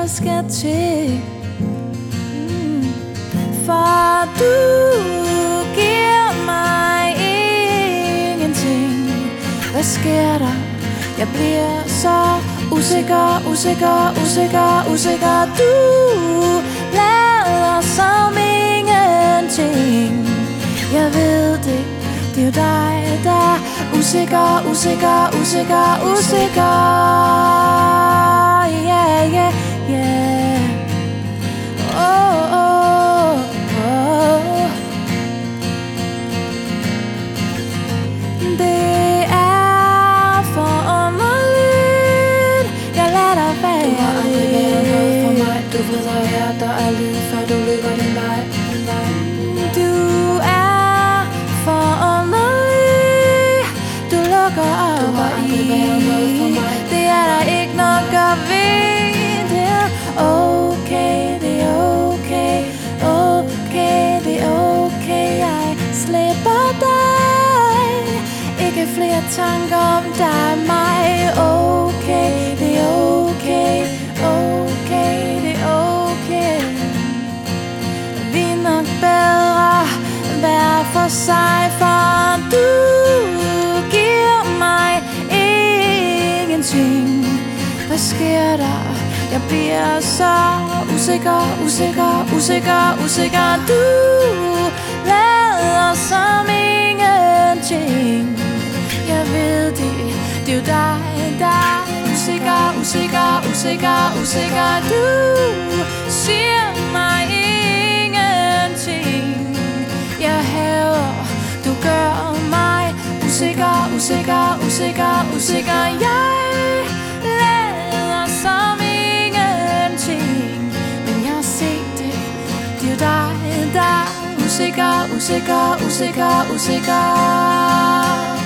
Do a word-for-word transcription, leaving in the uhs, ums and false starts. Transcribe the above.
skal til, mm. for du giver mig ingenting. Hvad sker der? Jeg bliver så usikker, usikker, usikker, usikker. Du lader som ingenting. Jeg ved det, det er jo dig, der er usikker, usikker, usikker, usikker. Yeah, yeah, yeah. Oh, oh, oh. Det er forunderligt. Jeg lader dig være. Du har aldrig været noget for mig. Du ved, at hjerter er lige før du løber din vej. Du er forunderlig. Du lukker øjne. Du har aldrig været noget for mig. Det er der ikke nok at ved. Det er okay, det er okay, okay, det er okay. Jeg slipper dig. Ikke flere tanker om dig og mig. Okay, det er okay, okay, det er okay. Vi er nok bedre hver for sig, for du giver mig ingenting. Hvad sker der? Jeg bliver så usikker, usikker, usikker, usikker. Du lader som ingenting. Jeg ved det, det er jo dig, der er usikker, usikker, usikker, usikker. Du siger mig ingenting. Jeg hader, du gør mig usikker, usikker, usikker, usikker. Jeg lader som ingenting. Men jeg har set det, det er jo dig, der er usikker, usikker, usikker, usikker.